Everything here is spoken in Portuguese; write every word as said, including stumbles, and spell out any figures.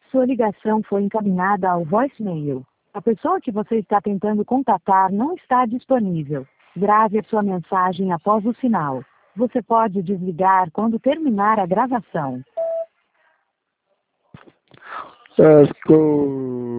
Sua ligação foi encaminhada ao voicemail. A pessoa que você está tentando contatar não está disponível. Grave a sua mensagem após o sinal. Você pode desligar quando terminar a gravação. Let's go.